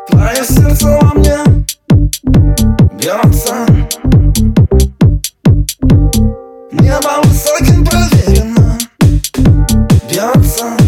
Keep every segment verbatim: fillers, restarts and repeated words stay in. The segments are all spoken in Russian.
Твое сердце во мне бьется, небо высоким проверено бьется.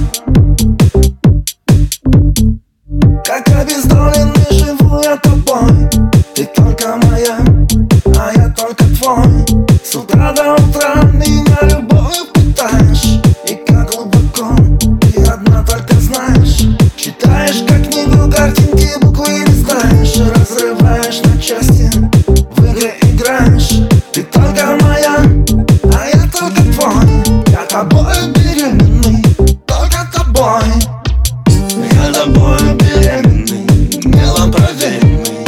Как обездоленный живу я тобой. Ты только моя, а я только твой. С утра до утра меня любовью пытаешь. И как глубоко ты одна только знаешь. Читаешь как книгу картинки, буквы листаешь. Разрываешь на части, в игры играешь. Ты только моя, а я только твой. Я тобой беременный, только тобой. Я тобой беременный, мелом проверенный.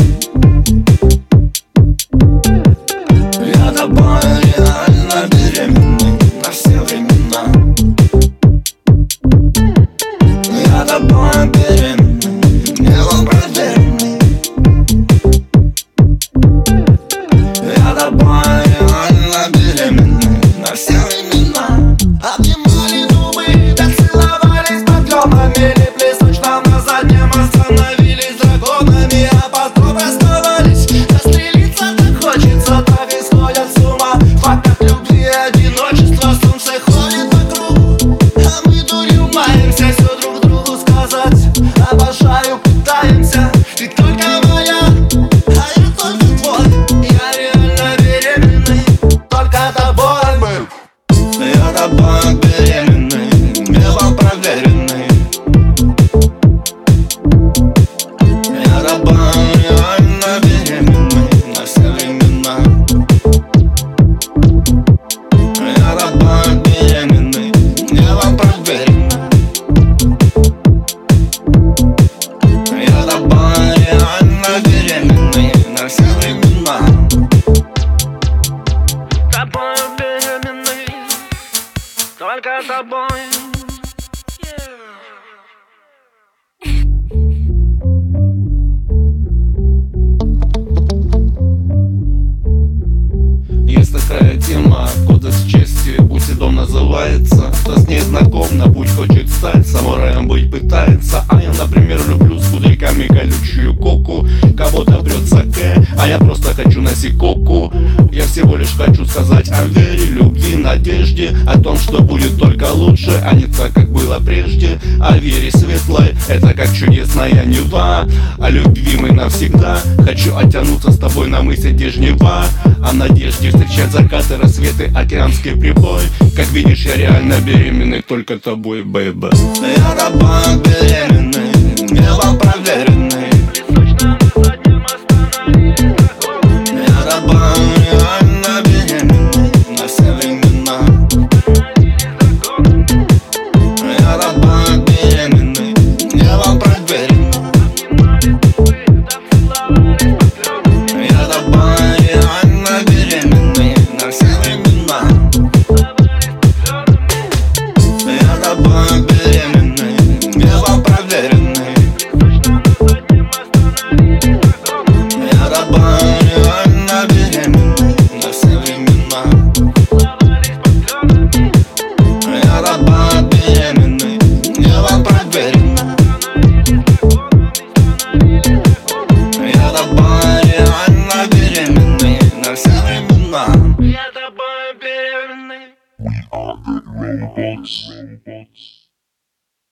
Я тобой реально беременный на все времена. Я тобой беременный, мелом проверенный. Я тобой реально беременный на все времена. Обнимали зубы, да целовались подъемами. Остановились драконами, а потом расставались. Застрелиться так хочется, так и сходят с ума. Факт любви и одиночества, солнце ходит по кругу, а мы дурью маемся, все друг другу сказать. Обожаю, пытаемся, ты только моя, а я только твой. Я реально беременный, только тобой был. Я тобой беременный, мелом проверенный. Я тобой реально беременный на все времена. Я тобой беременный, небом проверенный. Я тобой реально беременный на все времена. Тобой беременный, только тобой. Есть такая тема, кодекс чести, будь и дом называется. Кто с ней знаком, на путь хочет стать, самураем быть пытается. А я, например, люблю с кудряками колючую коку. Кого-то прет саке, а я просто хочу на сикоку. Я всего лишь хочу сказать о вере, любви, надежде, о том, что будет только лучше, а не так, как было прежде. О вере светлой, это как чудесная Нева. О любви мы навсегда, хочу оттянуться с тобой на мысе Дежнева. О надежде встречать закаты, рассветы, океанский прибой. Как видишь, я реально беременный только тобой, бэйбэ. Я тобой беременный.